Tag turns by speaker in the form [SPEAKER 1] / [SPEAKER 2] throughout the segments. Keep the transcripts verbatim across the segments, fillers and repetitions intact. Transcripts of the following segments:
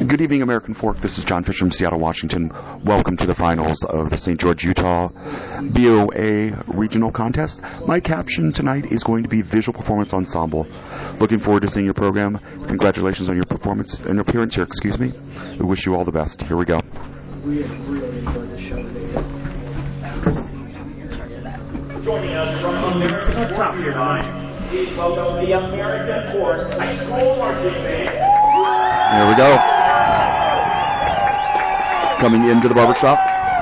[SPEAKER 1] Good evening, American Fork. This is John Fisher from Seattle, Washington. Welcome to the finals of the Saint George, Utah B O A Regional Contest. My caption tonight is going to be Visual Performance Ensemble. Looking forward to seeing your program. Congratulations on your performance and appearance here, excuse me. We wish you all the best. Here we go.
[SPEAKER 2] We have really enjoyed the show today.
[SPEAKER 3] Joining us from American Fork tonight, please welcome the American Fork High School Marching Band.
[SPEAKER 1] There we go. Coming into the barbershop.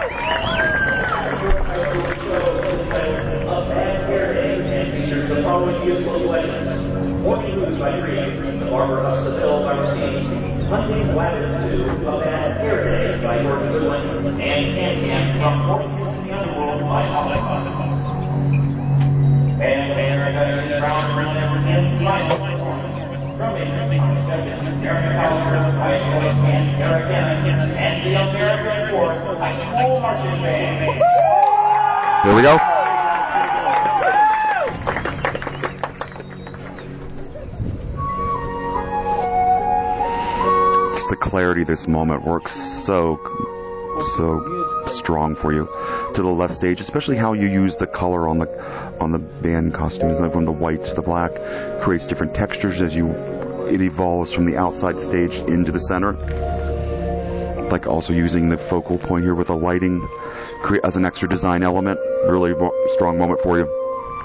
[SPEAKER 3] The following musical selections: Walking Moves by Tree, The Barber of Seville by Rossini, Hunting Wabbits two, A Bad Hair Day by Gordon Goodwin, and Can Can from Forty Kiss in the Underworld by Holly. And the band is Brown Brown and Final Performance. Drumming, Eric Hauser, Wyatt Voice, and Eric Hammond, and the American Fork High School Marching Band.
[SPEAKER 1] There we go. Just the clarity of this moment works so, so strong for you to the left stage, especially how you use the color on the on the band costumes, like from the white to the black, creates different textures as you it evolves from the outside stage into the center. Like also using the focal point here with the lighting as an extra design element. Really strong moment for you.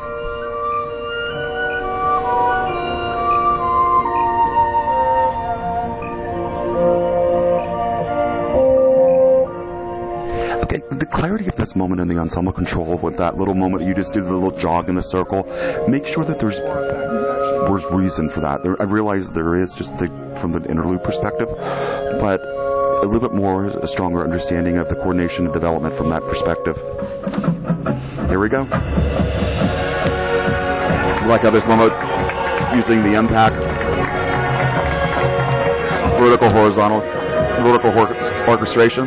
[SPEAKER 1] Okay, the clarity of this moment in the ensemble control with that little moment you just do the little jog in the circle, make sure that there's there's reason for that. There, I realize there is just the, from the interlude perspective, but a little bit more, a stronger understanding of the coordination and development from that perspective. Here we go. Like how this moment, using the impact, vertical, horizontal, vertical or- orchestration.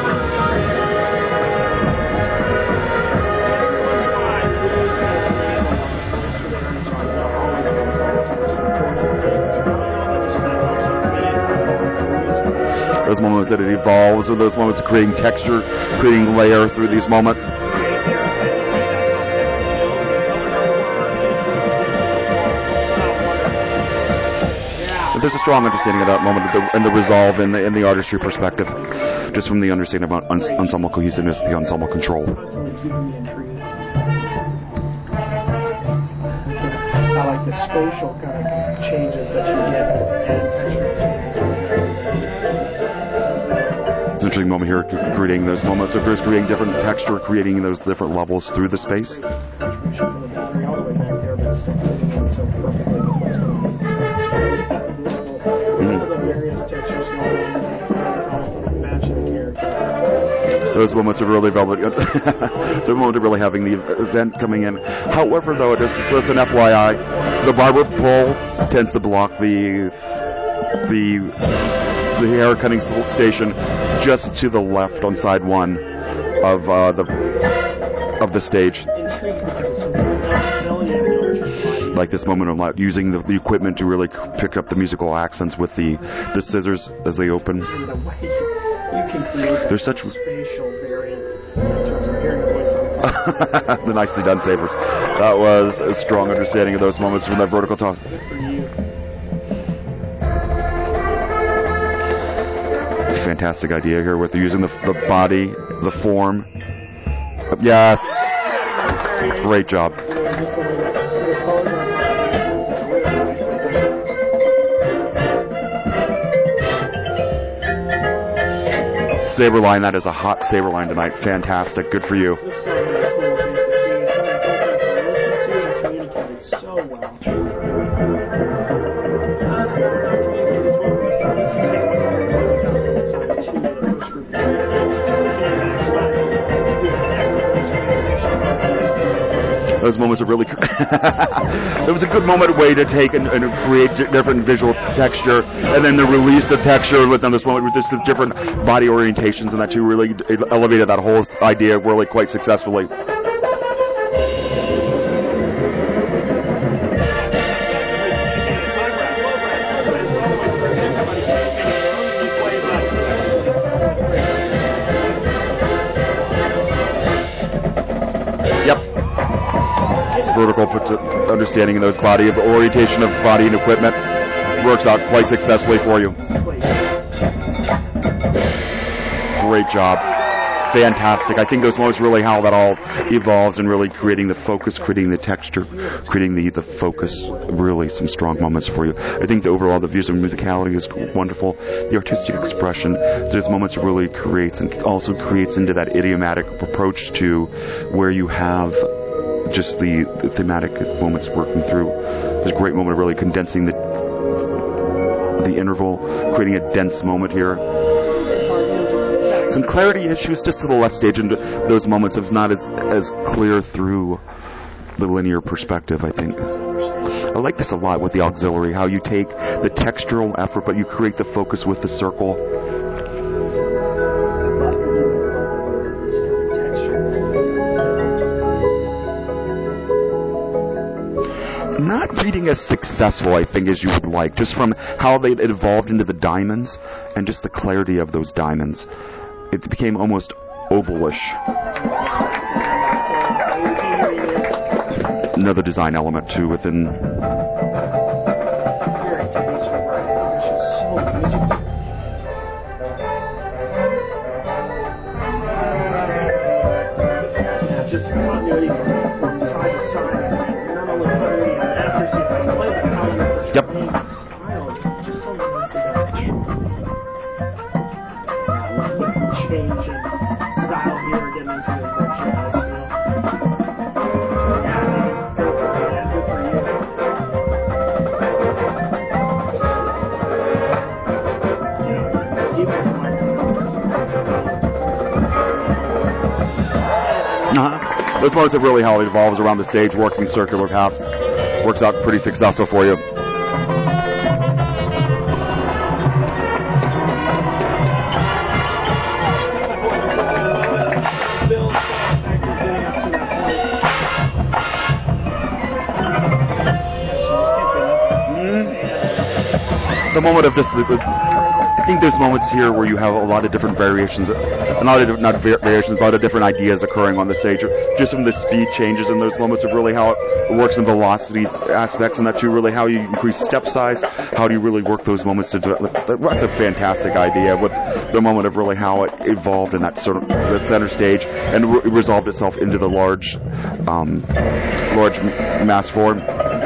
[SPEAKER 1] Those moments that it evolves, or those moments of creating texture, creating layer through these moments. But there's a strong understanding of that moment and the, and the resolve in the in the artistry perspective, just from the understanding about un, ensemble cohesiveness, the ensemble control.
[SPEAKER 2] I like the spatial kind of changes that you get and texture changes.
[SPEAKER 1] It's an interesting moment here, creating those moments of just creating different texture, creating those different levels through the space. Those moments are really velvet. The moment of really having the event coming in. However, though, it is just an F Y I. The barber pole tends to block the the the hair cutting station just to the left on side one of uh, the of the stage. Like this moment of like, using the, the equipment to really pick up the musical accents with the the scissors as they open. There's such
[SPEAKER 2] spatial variance in terms of hearing the voice on stage.
[SPEAKER 1] The nicely done, Sabers. That was a strong understanding of those moments from that vertical toss.
[SPEAKER 2] Good for you.
[SPEAKER 1] Fantastic idea here with using the, the body, the form. Yes. Great job. Saber line, that is a hot saber line tonight. Fantastic. Good for you.
[SPEAKER 2] This song is cool things to see. Some of the cool things to listen to and communicated so well.
[SPEAKER 1] Those moments are really. It was a good moment, way to take and, and create different visual texture, and then the release of texture within this moment with just the different body orientations, and that you really elevated that whole idea really quite successfully. vertical understanding of those body, the orientation of body and equipment works out quite successfully for you. Great job. Fantastic. I think those moments really how that all evolves and really creating the focus, creating the texture, creating the, the focus, really some strong moments for you. I think the overall the views of musicality is wonderful. The artistic expression, those moments really creates and also creates into that idiomatic approach to where you have just the, the thematic moments working through. There's a great moment of really condensing the the interval, creating a dense moment here. Some clarity issues just to the left stage, and those moments of not as as clear through the linear perspective, I think. I like this a lot with the auxiliary, how you take the textural effort, but you create the focus with the circle. Not reading as successful, I think, as you would like, just from how they evolved into the diamonds and just the clarity of those diamonds. It became almost ovalish. Another design element, too, within...
[SPEAKER 2] Just continuity from, from side to side. Not only continuity and accuracy, but play, but how you're portraying the style. It's just so nice about it. Yeah, I love the change in style here, getting into the, the jazz feel. Yeah, good for you. Good for you. Yeah, even with my
[SPEAKER 1] Uh-huh. Those moments of really how it evolves around the stage, working circular paths, works out pretty successful for you. The moment of this, the, the, I think there's moments here where you have a lot of different variations, a lot of not variations, a lot of different ideas occurring on the stage, just from the speed changes in those moments of really how it works in velocity aspects, and that too, really how you increase step size, how do you really work those moments to develop. That's a fantastic idea with the moment of really how it evolved in that sort of the center stage and re- resolved itself into the large, um, large mass form.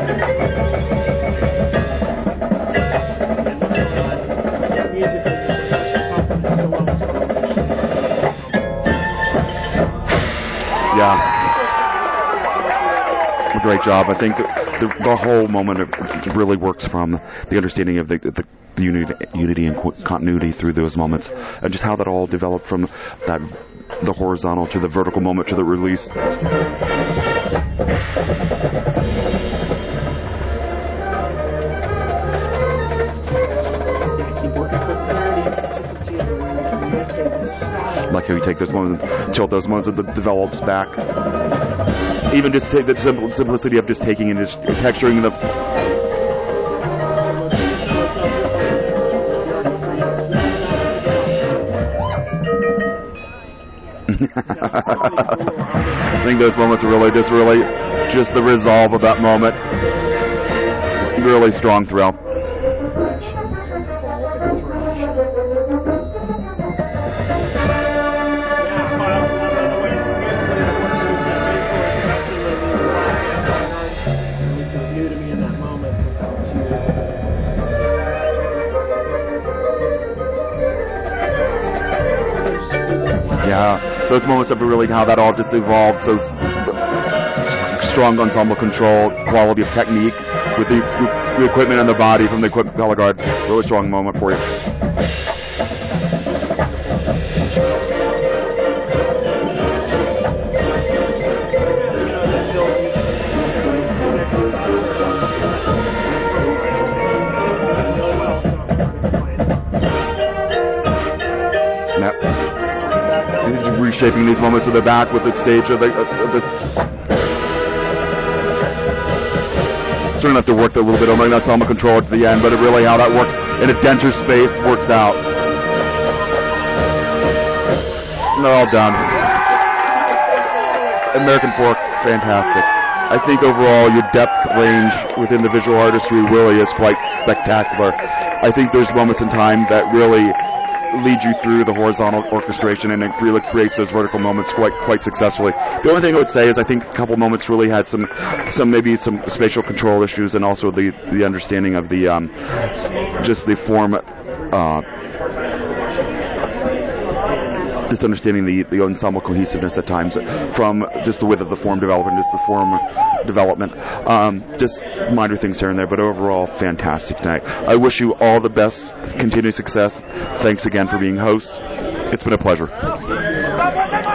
[SPEAKER 1] Yeah, a great job. I think the, the whole moment of, really works from the understanding of the, the, the unity, unity and continuity through those moments, and just how that all developed from that the horizontal to the vertical moment to the release. Like how you take those moments and tilt those moments, and it develops back. Even just take the simple simplicity of just taking and just texturing the. I think those moments are really just really just the resolve of that moment. Really strong thrill. Yeah, those moments of really how that all just evolved. So s- s- strong ensemble control, quality of technique with the, the equipment and the body from the equipment color guard. Really strong moment for you. Reshaping these moments to the back with the stage of the, of the certainly have to work a little bit on that ensemble control at the end, but it really how that works in a denser space works out. And they're all done. American Fork, fantastic. I think overall your depth range within the visual artistry really is quite spectacular. I think there's moments in time that really lead you through the horizontal orchestration, and it really creates those vertical moments quite quite successfully. The only thing I would say is I think a couple moments really had some some maybe some spatial control issues, and also the the understanding of the um, just the form. Uh, Just understanding the, the ensemble cohesiveness at times from just the width of the form development, just the form development, um, just minor things here and there, but overall, fantastic night. I wish you all the best, continued success. Thanks again for being host. It's been a pleasure.